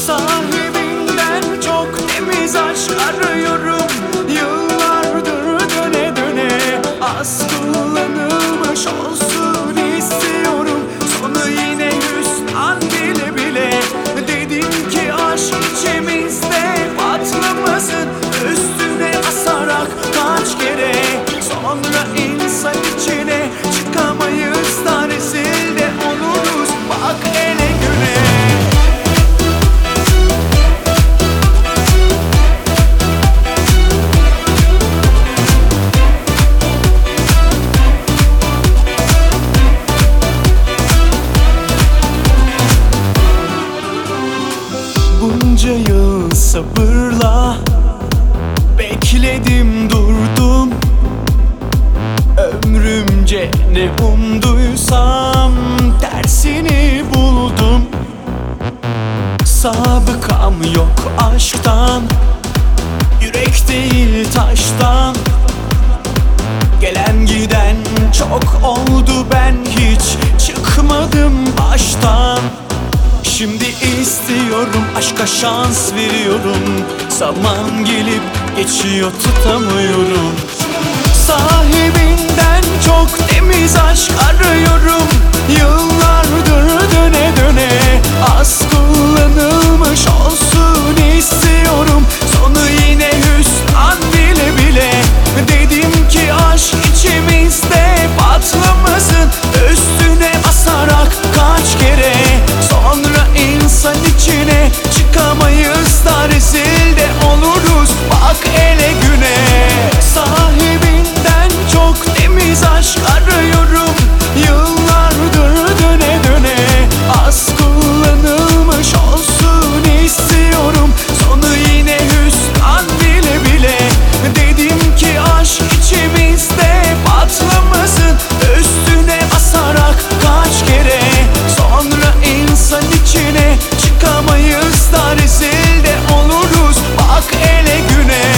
Sahibinden çok temiz aşk arıyorum. Yıllardır döne döne az kullanılmış olsun istiyorum. Sonu yine hüsran bile bile. Dedim ki aşk içimizde patlamasın. Üstüne basarak kaç kere, sonra insan içine çıkamayız da rezil de oluruz. Bak ele güne. Bunca yıl sabırla bekledim durdum. Ömrümce ne umduysam tersini buldum. Sabıkam yok aşktan, yürek değil taştan. Gelen giden çok oldu, ben hiç çıkmadım baştan. Şimdi istiyorum, aşka şans veriyorum. Zaman gelip geçiyor, tutamıyorum. Sahibinden çok temiz aşk arıyorum. Yıllardır döne döne az kullanılmış olsun istiyorum. Sonu yine hüsran bile bile. Dedim ki aşk içimizde patlamasın. Üstüne basarak kaç kere, sonra insan içine çıkamayız da rezil de oluruz. Bak ele güne. Sahibinden çok temiz aşk arıyorum. Yıllardır döne döne az kullanılmış olsun istiyorum. Sonu yine hüsran bile bile. Dedim ki aşk içimizde patlamasın. Üstüne basarak kaç kere, sonra insan içine çıkamayız da rezil de oluruz. Bak ele güne.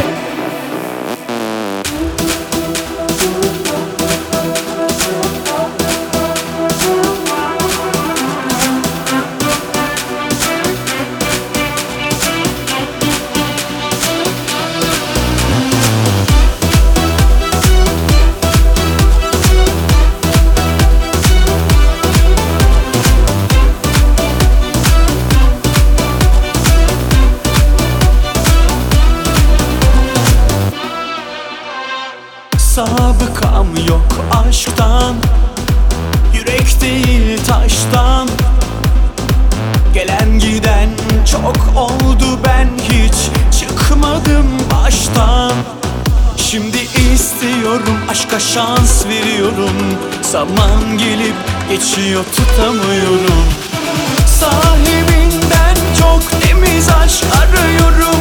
Sabıkam yok aşktan, yürek değil taştan. Gelen giden çok oldu, ben hiç çıkmadım baştan. Şimdi istiyorum, aşka şans veriyorum. Zaman gelip geçiyor, tutamıyorum. Sahibinden çok temiz aşk arıyorum.